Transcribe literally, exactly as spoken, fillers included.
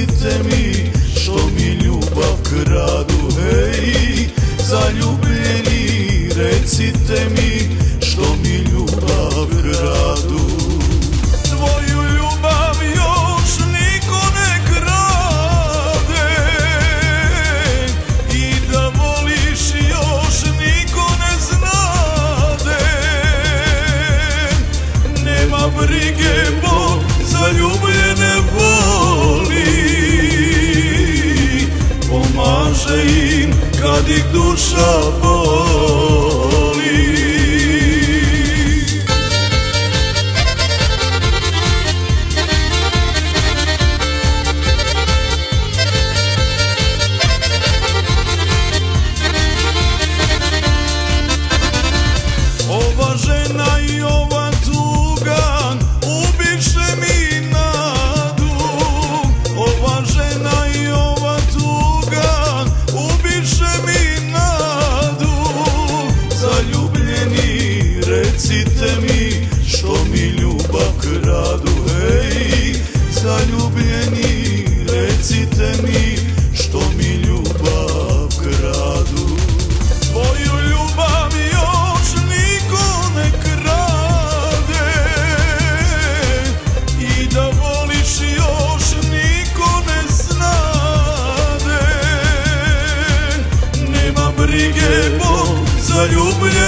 recite mi što mi ljubav kradu. Hej, zaljubljeni, recite mi što mi ljubav kradu. Tvoju ljubav još niko ne krade i da voliš još niko ne znade. Nema brige, Bog zaljubljene voli, pomaže im kad ih duša boli. Ova žena i ova tuga ubiše mi nadu. Ova žena i ova tuga ubiše mi nadu. Zaljubljeni, recite mi što mi ljubav kradu. Hej, zaljubljeni, recite mi što mi ljubav kradu. Tvoju ljubav još niko ne krade i da voliš još niko ne znade. Nema brige, Bog zaljubljene